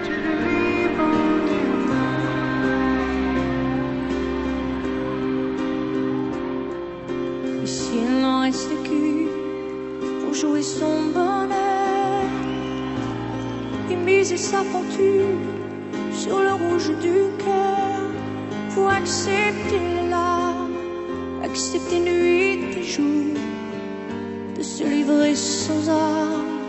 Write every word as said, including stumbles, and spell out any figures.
tu lui vends des mains. Et s'il n'en reste qu'une pour jouer son bonheur et miser sa fortune sur le rouge du cœur, pour accepter les larmes, accepter nuit et jour, de se livrer sans armes